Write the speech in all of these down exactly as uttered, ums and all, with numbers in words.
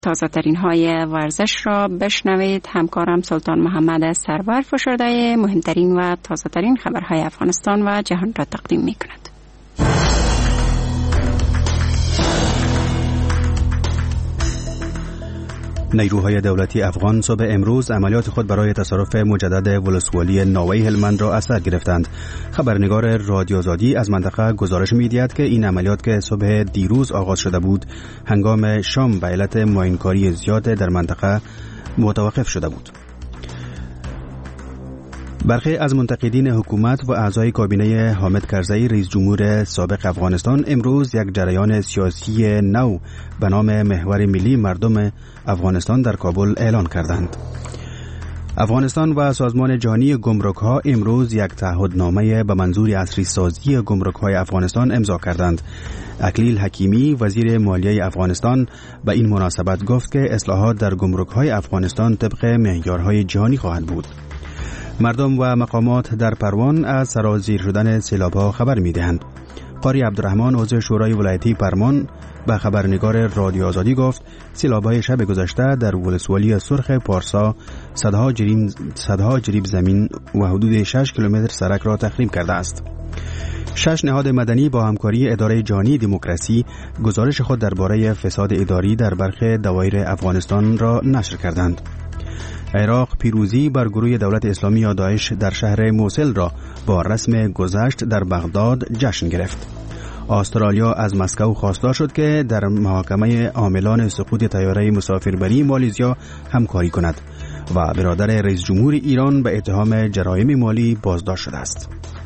تازه ترین های ورزش را بشنوید. همکارم سلطان محمد سرور فشرده مهمترین و تازه ترین خبرهای افغانستان و جهان را تقدیم می کند. نیروهای دولتی افغان صبح امروز عملیات خود برای تصرف مجدد ولسوالی ناوی هلمند را از سر گرفتند. خبرنگار رادیو آزادی از منطقه گزارش می‌دهد که این عملیات که صبح دیروز آغاز شده بود، هنگام شام به علت معاین‌کاری زیاد در منطقه متوقف شده بود. برخی از منتقدین حکومت و اعضای کابینه حامد کرزی رئیس جمهور سابق افغانستان امروز یک جریان سیاسی نو به نام محور ملی مردم افغانستان در کابل اعلان کردند. افغانستان و سازمان جهانی گمرک‌ها امروز یک تعهدنامه به منظور عصری سازی گمرک‌های افغانستان امضا کردند. اکلیل حکیمی وزیر مالیه افغانستان به این مناسبت گفت که اصلاحات در گمرک‌های افغانستان طبق معیارهای جهانی خواهد بود. مردم و مقامات در پروان از سرازیر شدن سیلاب‌ها خبر می‌دهند. قاری عبدالرحمن عضو شورای ولایتی پرمان به خبرنگار رادیو آزادی گفت سیلاب‌های شب گذشته در ولسوالی سرخ پارسا صدها جریب صدها جریب زمین و حدود شش کیلومتر سرک را تخریب کرده است. شش نهاد مدنی با همکاری اداره جهانی دموکراسی گزارش خود درباره فساد اداری در برخی دوایر افغانستان را نشر کردند. عراق پیروزی بر گروه دولت اسلامی یا داعش در شهر موصل را با رسم گذشت در بغداد جشن گرفت. استرالیا از مسکو خواستار شد که در محاکمه عاملان سقوط طیاره مسافربری مالزیا همکاری کند و برادر رئیس جمهور ایران به اتهام جرایم مالی بازداشت شده است.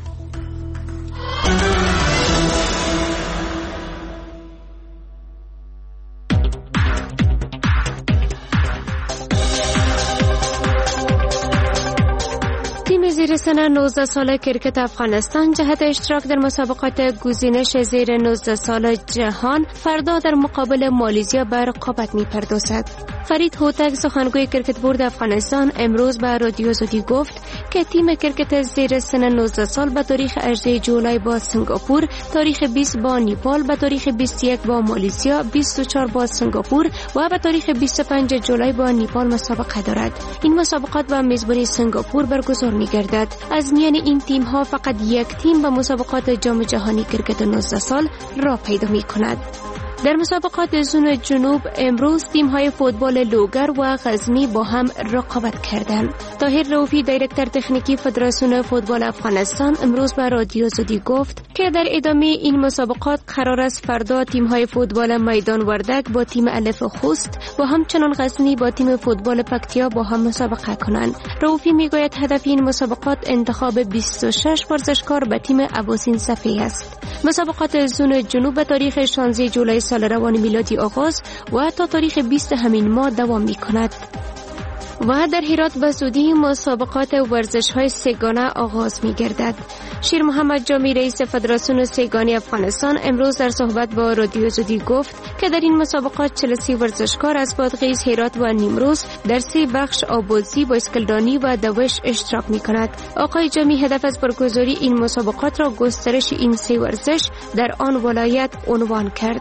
زیر سن نوزده ساله کرکت افغانستان جهت اشتراک در مسابقات گزینش زیر نوزده سال جهان فردا در مقابل مالزیا به رقابت می‌پردازد. فرید هوتک سخنگوی کرکت بورد افغانستان امروز به رادیو آزادی گفت که تیم کرکت زیر سن نوزده سال به تاریخ هجدهم جولای با سنگاپور، تاریخ بیست با نیپال، به تاریخ بیست و یک با مالزیا، بیست و چهار با سنگاپور و به تاریخ بیست و پنج جولای با نیپال مسابقه دارد. این مسابقات با میزبانی سنگاپور برگزار می‌گردد. از میان این تیم ها فقط یک تیم به مسابقات جام جهانی کرکت نوزده سال را پیدا می‌کند. در مسابقات زون جنوب امروز تیم های فوتبال لوگر و غزنی با هم رقابت کردند. طاهر رؤوفی دایرکتور تکنیکی فدراسیون فوتبال افغانستان امروز به رادیو آزادی گفت که در ادامه این مسابقات قرار است فردا تیم های فوتبال میدان وردک با تیم الف خوست و همچنان غزنی با تیم فوتبال پکتیا با هم مسابقه کنند. رؤوفی میگوید هدف این مسابقات انتخاب بیست و شش ورزشکار به تیم ابوسین صفی است. مسابقات زون جنوب به تاریخ شانزده جولای سال روان میلادی آغاز و تا تاریخ بیست همین ماه دوام می کند. و در هرات به زودی مسابقات ورزش‌های سه‌گانه آغاز می‌گردد. شیر محمد جامی رئیس فدراسیون سه‌گانی افغانستان امروز در صحبت با رادیو آزادی گفت که در این مسابقات چهل و سه ورزشکار از بادغیس، هرات و نیمروز در سه بخش آبازی، بایسکلدانی و دوش اشتراک می‌کند. آقای جامی هدف از برگزاری این مسابقات را گسترش این سه ورزش در آن ولایت عنوان کرد.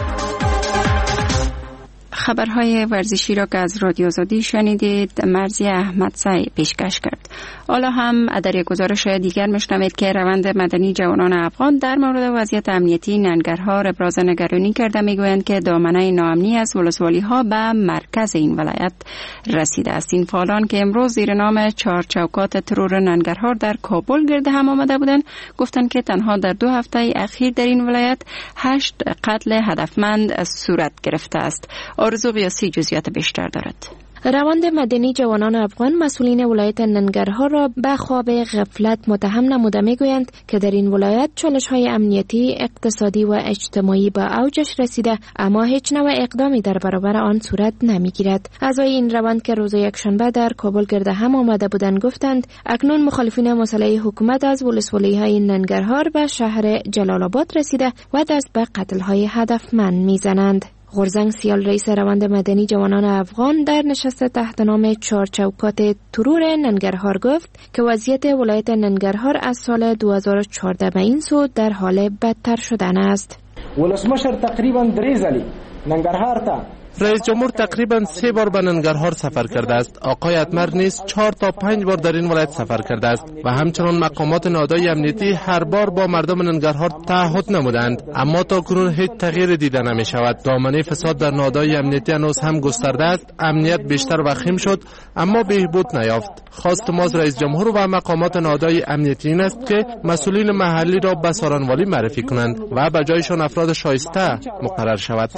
خبرهای ورزشی را که از رادیو آزادی شنیدید مرزی احمدزی پیشکش کرد. حالا هم در یک گزارش دیگر میشنوید که روند مدنی جوانان افغان در مورد وضعیت امنیتی ننگرهار ابراز نگرانی کرده. میگویند که دامنه ناامنی از ولسوالی ها به مرکز این ولایت رسیده است. این فعالان که امروز زیر نام چهار چوکات ترور ننگرهار در کابل گرد هم آمده بودند گفتند که تنها در دو هفته اخیر در این ولایت هشت قتل هدفمند صورت گرفته است. آرزو قیاسی جزئیات بیشتر دارد. روند مدنی جوانان افغان مسئولین ولایت ننگرهار را به خواب غفلت متهم نموده میگویند که در این ولایت چالش‌های امنیتی، اقتصادی و اجتماعی به اوجش رسیده اما هیچ نوع اقدامی در برابر آن صورت نمیگیرد. اعضای این روند که روز یکشنبه در کابل گرد هم آمده بودند گفتند اکنون مخالفین مسلح حکومت از ولسوالی‌های ننگرهار به شهر جلال آباد رسیده و دست به قتل‌های هدفمند میزنند. غرزنگ سیال رئیس روند مدنی جوانان افغان در نشست تحت نام چهار چوکات ترور ننگرهار گفت که وضعیت ولایت ننگرهار از سال دو هزار و چهارده به این سو در حال بدتر شدن است. ولسمشر تقریبا درې ځلې ننګرهار ته رئیس جمهور تقریبا سه بار به ننگرهار سفر کرده است. آقای اتمر نیز چهار تا پنج بار در این ولایت سفر کرده است و همچنان مقامات نهادهای امنیتی هر بار با مردم ننگرهار تعهد نمودند، اما تا کنون هیچ تغییر دیده نمی شود. دامنه فساد در نهادهای امنیتی هنوز هم گسترده است. امنیت بیشتر وخیم شد اما بهبود نیافت. خواست ما از رئیس جمهور و مقامات نهادهای امنیتی این است که مسئولین محلی را به سارنوالی معرفی کنند و به جایشان افراد شایسته مقرر شود.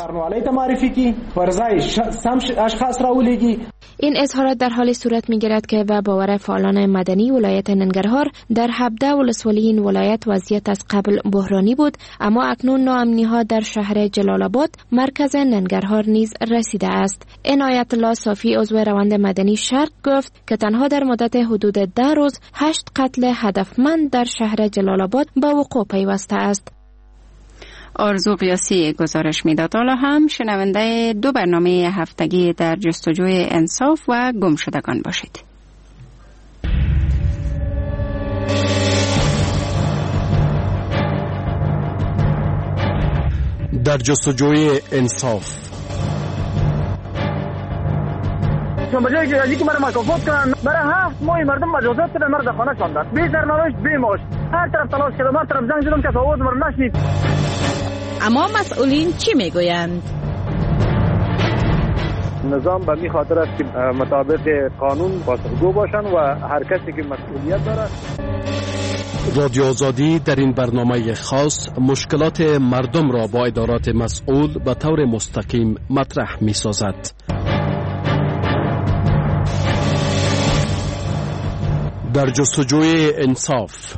این اظهارات در حال صورت می‌گیرد که به باور فعالان مدنی ولایت ننگرهار در هفده ولسوالی این ولایت وضعیت از قبل بحرانی بود، اما اکنون ناامنی‌ها در شهر جلال آباد مرکز ننگرهار نیز رسیده است. عنایت الله صافی عضو روند مدنی شرق گفت که تنها در مدت حدود ده روز هشت قتل هدفمند در شهر جلال آباد به وقوع پیوسته است. آرزو قیاسی گزارش میداد. حالا هم شنونده دو برنامه هفتگی در جستجوی انصاف و گمشدگان باشید. در جستجوی انصاف. چون بجای که از اینکه مرا مکافات کنن، برای هفت ماه مردم مجازات کردن، مرا در خانه شاندن، بی سرنوشت بی معاش. هر طرف تلاش کردم، هر طرف زنگ زدم که آواز مرا نشنید. اما مسئولین چی میگویند؟ نظام به می خاطر است که مطابق قانون پاسخگو باشند و هر کسی که مسئولیت دارد. رادیو آزادی در این برنامه خاص مشکلات مردم را با ادارات مسئول به طور مستقیم مطرح می سازد. در جستجوی انصاف.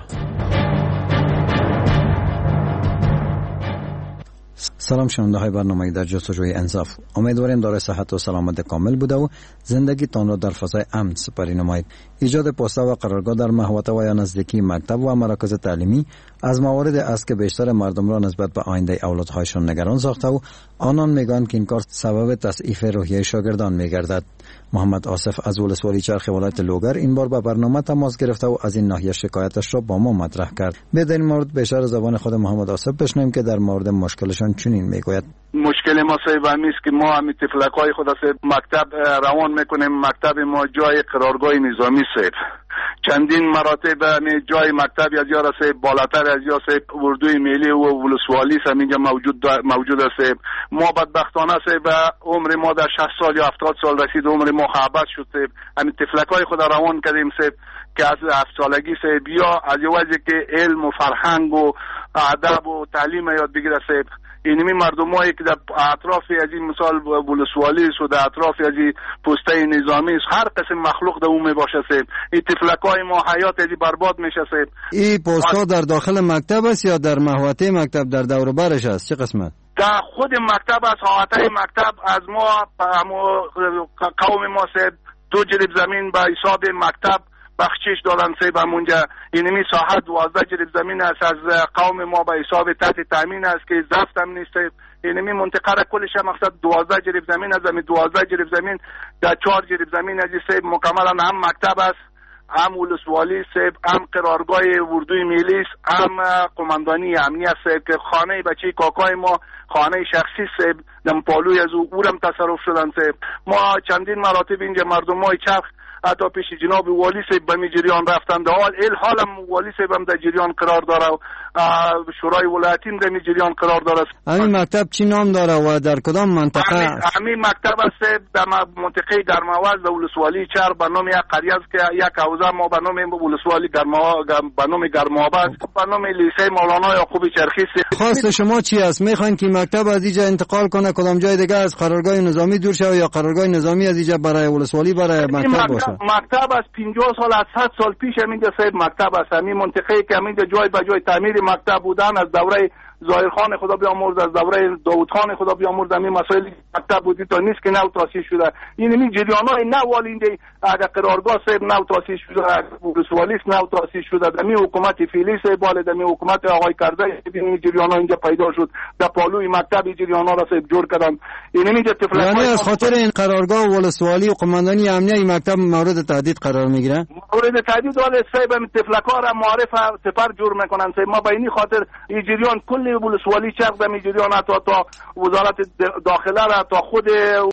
سلام شنونده های برنامه در جستجوی انصاف. امیدواریم دارای صحت و سلامت کامل بوده و زندگی تان را در فضای امن سپری نمایید. ایجاد پوسته و قرارگاه در محوطه و یا نزدیکی مکتب و مراکز تعلیمی از موارد است که بیشتر مردم را نسبت به آینده اولادهایشان نگران ساخته و آنان میگویند که این کار سبب تضعیف روحیه شاگردان میگردد. محمد آصف از ولسوالی چرخ ولایت لوگر این بار به برنامه تماس گرفته و از این ناحیه شکایتش را با ما مطرح کرد. به در این مورد بیشتر زبان خود محمد آصف بشنویم که در مورد مشکلشان چنین میگوید. مشکل ما صاحب همیست که ما همی طفلکای خود از مکتب روان میکنیم. مکتب ما جای قرارگاه نظامی صاحب. چندین مراتب همی جای مکتب از یا صاحب بالاتر از یا صاحب اردوی ملی و ولسوالی همینجا موجود موجود است. ما بدبختانه صاحب عمر ما در شصت سال یا هفتاد سال رسید، عمر ما خابت شد صاحب. همی طفلکای خود روان کردیم صاحب که از هفت سالگی صاحب یا از وجه که علم و فرهنگ و ادب و تعلیم یاد بگیره صاحب. اینمی مردمایی که در اطراف از این مثال ولسوالی است و در اطراف از این پسته نظامی است، هر قسم مخلوق در اون می باشه صاحب. این طفلکای ما حیات از برباد میشه صاحب. این پستا در داخل مکتب است یا در محوطه مکتب در دور و برش است؟ چه قسمت؟ در خود مکتب است. حواطه مکتب از ما قوم ما صاحب دو جریب زمین به حساب مکتب بخشش دادن صاحب. همونجا اینمی ساحه دوازده جریب زمین است از قوم ما به حساب تحت تامین است که زفت هم نیست. اینمی منطقه را کلش مقصد دوازده جریب زمین است. همین دوازده جریب زمین در چهار جریب زمین از صاحب مکملا هم مکتب است، هم ولسوالی صاحب، هم قرارگاه اردوی ملی است، هم قماندانی امنیت صاحب که خانه بچه کاکای ما خانه شخصی صاحب دم پالوی از او اورم تصرف شدن صاحب. ما چندین مراتب اینجا مردمای چرخ حتی پیش جناب والی صاحب به می جریان رفتند. حال ال حالم والی صاحب هم در جریان قرار داره و شورای ولایتی در می جریان قرار داره. همین مکتب چی نام داره و در کدام منطقه است؟ همین مکتب است در منطقه گرماوز در ولسوالی چهار به نام یک قریه است که یک حوزه ما به نام ولسوالی گرماوز به نام گرماوز به نام لیسه مولانا یعقوب چرخی است. خواست شما چی است؟ میخواین که مکتب از اینجا انتقال کنه کدام جای دیگه از قرارگاه نظامی دور شه یا قرارگاه نظامی از اینجا برای ولسوالی برای مکتب باشه؟ مکتب از پنجاه سال از صد سال پیش همینجا صاحب مکتب است. همین منطقه که همینجا جای به جای تعمیر مکتب بودن از دوره ظاهر خان خدا بیامرز، از دوره داوود خان خدا بیامرز همین مسائل مکتب بودی تا نیست که نو تاسیس شده. این همین جریانای نو والینده اگر قرارگاه صاحب نو تاسیس شده، ولسوالیست نو تاسیس شده، همین حکومت فعلی صاحب بالد همین حکومت آقای کرده این جریانا اینجا پیدا شد. در پالوی مکتب جریانا را صاحب جور کردن. این همینجا طفلک یعنی از خاطر این قرارگاه ولسوالی و قماندانی امنیه این مکتب مورد تهدید قرار میگیره. مورد تهدید ولی صاحب همین طفلکا را معرف سپر جور میکنن صاحب. ما به این خاطر این جریان کل ولسوالی چرخ در می جریان تا تا وزارت داخله را تا خود